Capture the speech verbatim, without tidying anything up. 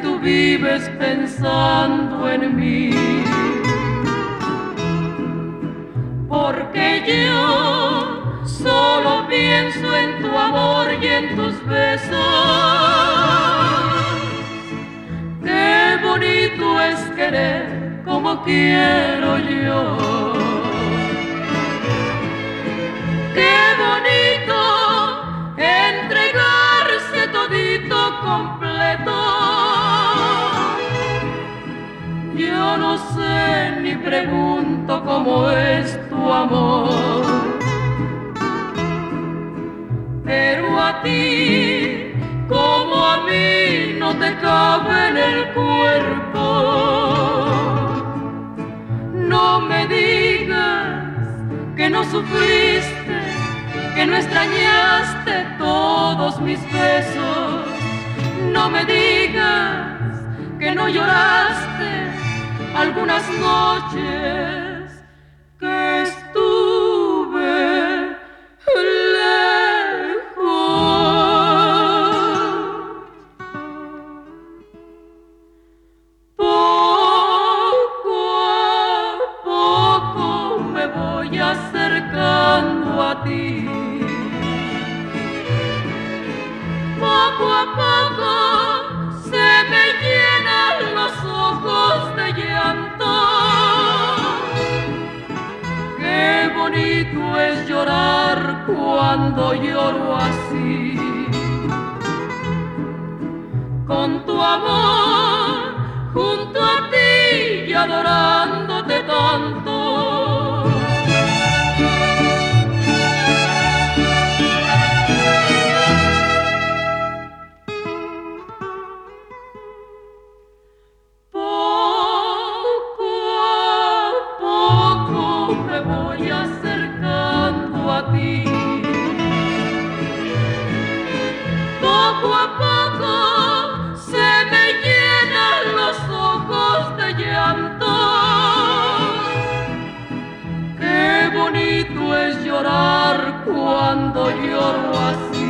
tú vives pensando en mí. Porque yo solo pienso en tu amor y en tus besos. Qué bonito es querer como quiero yo. Qué bonito entregarse todito completo. Yo no sé ni pregunto cómo es tu amor, pero a ti como a mí no te cabe en el cuerpo. No me digas que no sufriste, que no extrañaste todos mis besos. No me digas que no lloraste algunas noches que estuve lejos. Poco a poco me voy acercando a ti. Poco a poco se me llenan los ojos de llanto. Qué bonito es llorar cuando lloro así. Con tu amor junto a ti y adorándote tanto. Poco a poco se me llenan los ojos de llanto. Qué bonito es llorar cuando lloro así.